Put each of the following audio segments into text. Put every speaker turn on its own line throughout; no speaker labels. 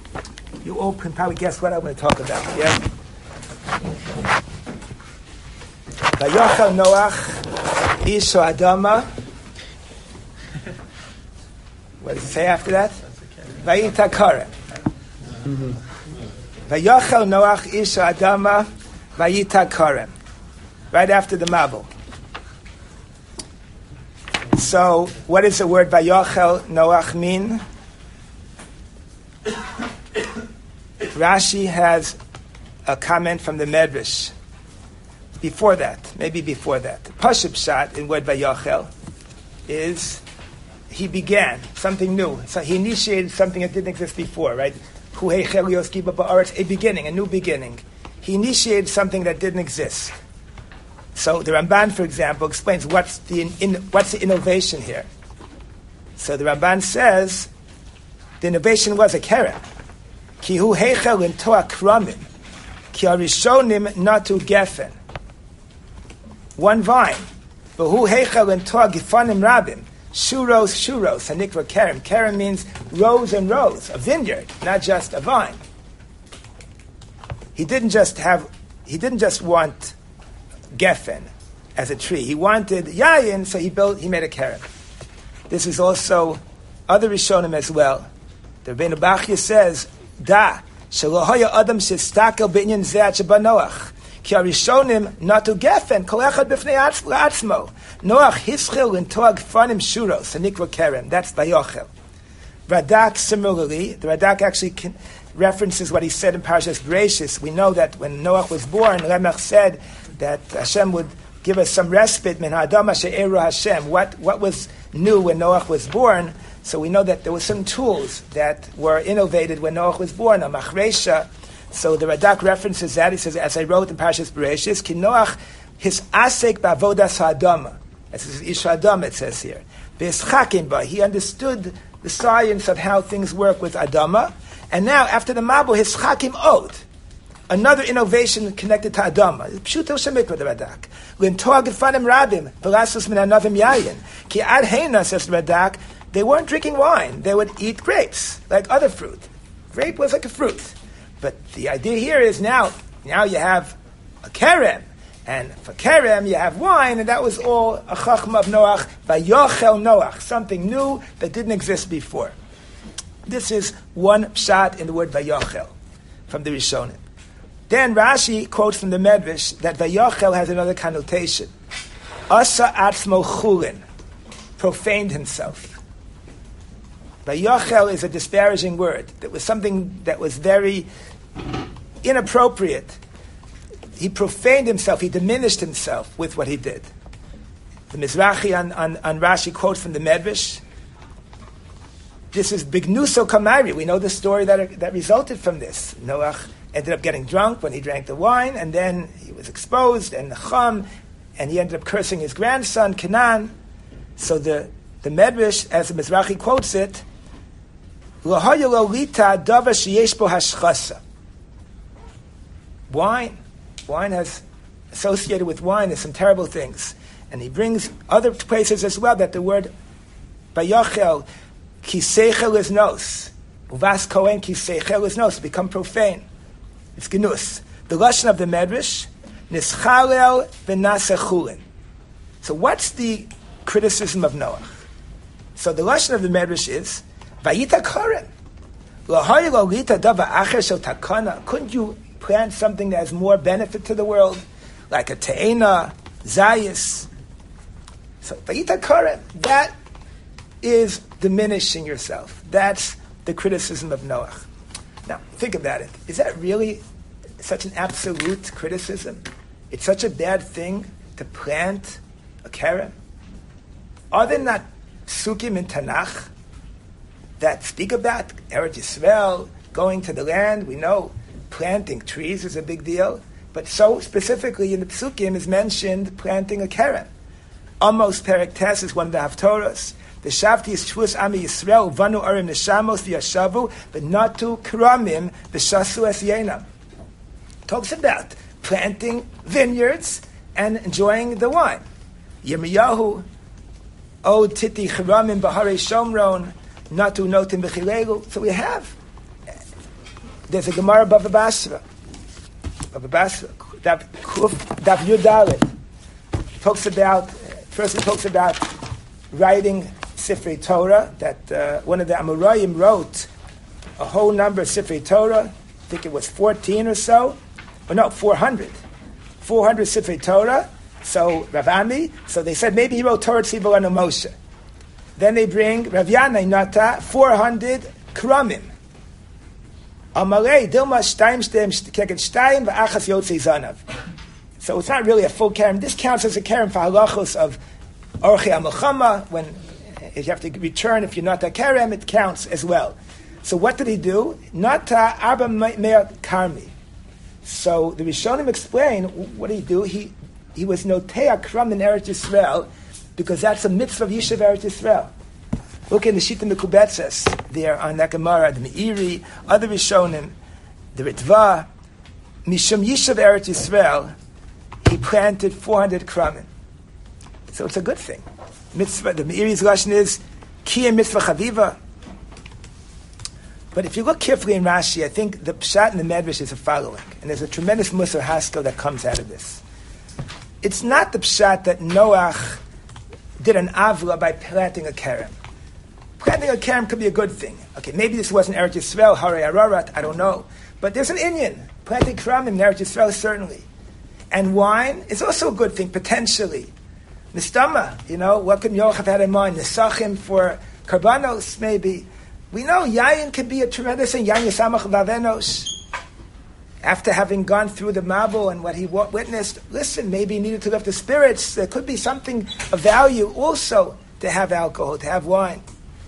You all can probably guess what I'm going to talk about, yeah? Vayachal Noach ish Adama. What does it say after that? Vayita Karem. Vayachal Noach ish Adama Vayita Karem. Right after the Mabul. So, what does the word Vayachal Noach mean? Rashi has a comment from the Medrash. Before that, maybe before that. Pashup Pshat in word Vayachel is he began something new. So he initiated something that didn't exist before, right? A beginning, a new beginning. He initiated something that didn't exist. So the Ramban, for example, explains what's the innovation here. So the Ramban says the innovation was a keren. Ki hu heichel in toa kramim, ki arishonim natu gefen. One vine. V'hu heichel in toa gifanim rabim, shuros, hanikra kerem. Kerem means rows and rows, a vineyard, not just a vine. He didn't just want gefen as a tree. He wanted yayin, so he made a kerem. This is also other Rishonim as well. The Rebbeinu Bachya says, Da, shelohaya adam shestakel b'inyan zeh shebanoach. Ki harishonim natu gefen, kol echad b'fnei atzmo. Noach hischil l'ntoa gfanim shuros, hanikra kerem. That's Vayochel. Radak, similarly, the Radak actually references what he said in Parashas Bereishis. We know that when Noach was born, Lamech said that Hashem would give us some respite, min ha'adam she'eru Hashem. What was new when Noach was born? So we know that there were some tools that were innovated when Noach was born, a machresha. So the Radak references that. He says, as I wrote in Parashas Bereishis, ki Noach his asek ba'avodas ha'adama. This is Ish Adam, it says here. V'eschakim ba. He understood the science of how things work with Adama. And now, after the Mabul, his chakim od. Another innovation connected to Adama. Pshuto shemikra the Radak. L'ntoa gefanim rabim, v'lasus min anavim yayin. Ki ad heina, says the Radak, they weren't drinking wine. They would eat grapes, like other fruit. Grape was like a fruit. But the idea here is now you have a kerem. And for kerem, you have wine, and that was all a chachma of Noach, Vayochel Noach, something new that didn't exist before. This is one pshat in the word Vayochel from the Rishonim. Then Rashi quotes from the Medrash that Vayochel has another connotation. Asa atzmo chulin, profaned himself. Vayochel is a disparaging word. That was something that was very inappropriate. He profaned himself, he diminished himself with what he did. The Mizrahi on Rashi quotes from the Medrash. This is Bignuso Kamari. We know the story that resulted from this. Noach ended up getting drunk when he drank the wine, and then he was exposed, and Nacham, and he ended up cursing his grandson, Canaan. So the Medrash, as the Mizrahi quotes it, Wine has associated with wine is some terrible things. And he brings other places as well that the word Vayochel, kiseichel is nos. Uvas kohen kiseichel is nos. Become profane. It's genus. The lashon of the Medrash, nischalel v'nasechulin. So what's the criticism of Noach? So the lashon of the Medrash is, Vayita koren. L'hoyel olita dava acher shel takana. Couldn't you plant something that has more benefit to the world, like a te'ena, zayis? So, vayita koren, that is diminishing yourself. That's the criticism of Noach. Now, think about it. Is that really such an absolute criticism? It's such a bad thing to plant a kerem? Are there not psukim in Tanakh that speak about Eretz Yisrael, going to the land? We know planting trees is a big deal, but so specifically in the Psukim is mentioned planting a kerem. Amos Perek Tes is one of the Haftorahs. The Shavti is Shvus Ami Yisrael, Vanu Arim Neshamos V'Yashavu, V'Natu Kramim V'Shasu Es Yenam. Talks about planting vineyards and enjoying the wine. Yirmiyahu, O Titi Chramim B'Harei Shomron, Natu Notim B'Chilelu. So we have There's a Gemara Bava Basra. Daf Yud Dalet. First it talks about writing Sifrei Torah, that one of the Amoraim wrote a whole number of Sifrei Torah. I think it was 14 or so. Or no, 400. 400 Sifrei Torah. So Rav Ami, so they said maybe he wrote Torah Tzivah and Moshe. Then they bring Rav Yanai Nata, 400 Kramim. Amalei Dilma Shtaim Keket Shtaim V'achas Yotzei Zanav. So it's not really a full Kerem. This counts as a Kerem for halachos of Orchei HaMelchama. When you have to return, if you're not a Kerem, it counts as well. So what did he do? Nata Arba Me'at Karmi. So the Rishonim explain, what did he do? He was Notea Kram in Eretz Yisrael, because that's a mitzvah of Yishuv Eretz Yisrael. Look in the Shita Mekubetzes, there on that Gemara, the Meiri, other Rishonim, the Ritva, Mishum Yishuv Eretz Yisrael, he planted 400 Kramim. So it's a good thing. Mitzvah, the Meiri's lashon is, Kiyem Mitzvah Chaviva. But if you look carefully in Rashi, I think the Pshat and the Medrash is the following, and there's a tremendous Musar Haskell that comes out of this. It's not the Pshat that Noach did an avla by planting a kerem. Planting a kerem could be a good thing. Okay, maybe this wasn't Eretz Yisrael, Harei Ararat, I don't know. But there's an Inyan. Planting kerem in Eretz Yisrael, certainly. And wine is also a good thing, potentially. Mistama, what could Yochav have had in mind? Nesachim for karbanos, maybe. We know yayin could be a tremendous thing. Yayin Yisamach Vavenos. After having gone through the Mabul and what he witnessed, listen, maybe he needed to lift the spirits. There could be something of value also to have alcohol, to have wine.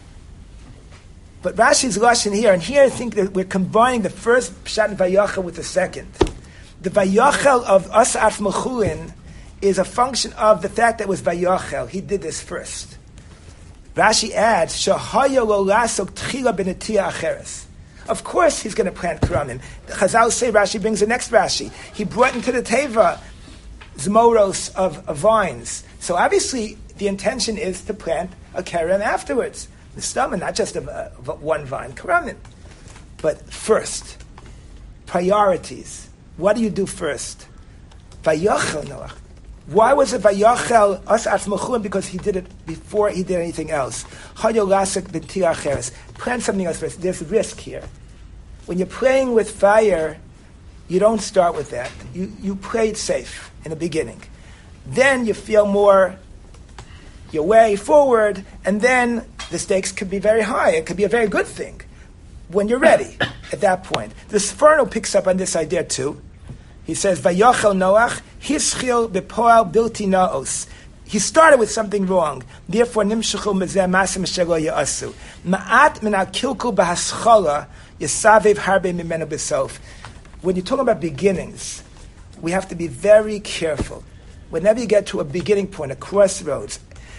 But Rashi's lashon here, and here I think that we're combining the first Pshat in Vayachal with the second. The Vayachal of Asaf Mechulin is a function of the fact that it was Vayachal. He did this first. Rashi adds, Shahaya lo lasok tchila b'netiya acheres. Of course he's going to plant Kramim. Chazal say, Rashi brings the next Rashi. He brought into the Teva Zmoros of vines. So obviously the intention is to plant a Kerem afterwards. The stomach, not just one vine, Kramim. But first, priorities. What do you do first? Vayachal Noach. Why was it Vayachal Asaf Mechulin? Because he did it before he did anything else. Hayo Lasek B'Tiyah Acheres. Plant something else first. There's risk here. When you're playing with fire, you don't start with that. You play it safe in the beginning. Then you feel more your way forward, and then the stakes could be very high. It could be a very good thing when you're ready at that point. The Sforno picks up on this idea too. He says, Vayachal Noach, Hischil Bepoal Bilti Naos. He started with something wrong. Therefore, Nimshuchu Mezeh Masim Shelo Ya'asu. Ma'at Min HaKilkul B'Haschala Yesavev Harbe Mimenu B'Sof. When you're talking about beginnings, we have to be very careful. Whenever you get to a beginning point, a crossroads,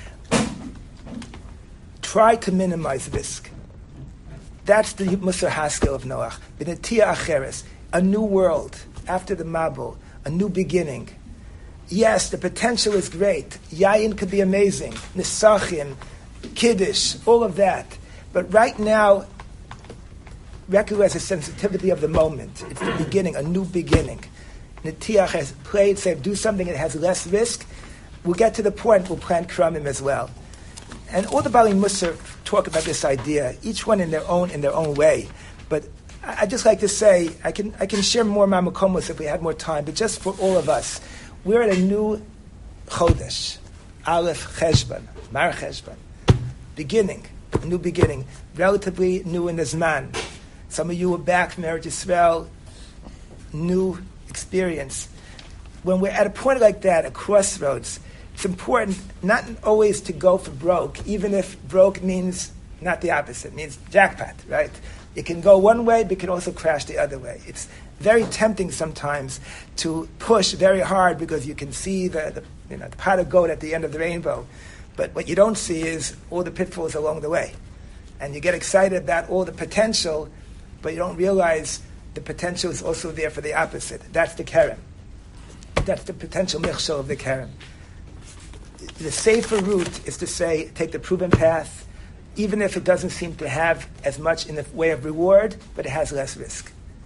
try to minimize risk. That's the Musar Haskell of Noach. B'Netiya Acheres, a new world. After the Mabul, a new beginning. Yes, the potential is great. Yayin could be amazing. Nisachim, Kiddush, all of that. But right now, recognize the sensitivity of the moment. It's the beginning, a new beginning. Netiach has played safe, do something that has less risk. We'll get to the point, we'll plant Kramim as well. And all the Bali Musar talk about this idea, each one in their own way. But I just like to say, I can share more Mamakomos if we had more time, but just for all of us, we're at a new Chodesh, Aleph Cheshvan, Mar Cheshvan, beginning, a new beginning, relatively new in the Zman. Some of you were back from Eretz Yisrael, new experience. When we're at a point like that, a crossroads, it's important not always to go for broke, even if broke means not the opposite, it means jackpot, right? It can go one way, but it can also crash the other way. It's very tempting sometimes to push very hard because you can see the pot of gold at the end of the rainbow. But what you don't see is all the pitfalls along the way. And you get excited about all the potential, but you don't realize the potential is also there for the opposite. That's the Kerem. That's the potential michshol of the Kerem. The safer route is to say, take the proven path, even if it doesn't seem to have as much in the way of reward, but it has less risk.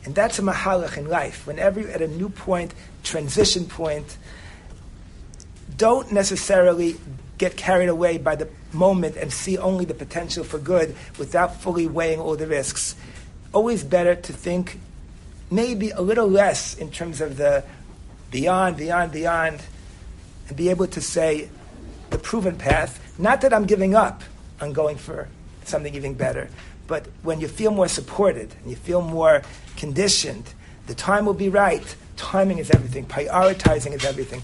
And that's a mahalach in life. Whenever you're at a new point, transition point, don't necessarily get carried away by the moment and see only the potential for good without fully weighing all the risks. Always better to think maybe a little less in terms of the beyond, and be able to say the proven path. Not that I'm giving up on going for something even better, but when you feel more supported and you feel more conditioned, the time will be right. Timing is everything. Prioritizing is everything.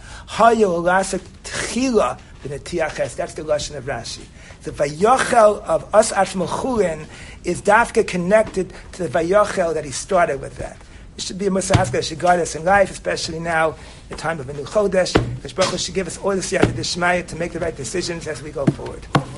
That's the Lashon of Rashi. The Vayochel of As Atzmo Chulin is dafka connected to the Vayochel that he started with that. It should be a Musahazka that should guide us in life, especially now, the time of a new Chodesh. Baruch Hu should give us all the siyata d'shmaya to make the right decisions as we go forward.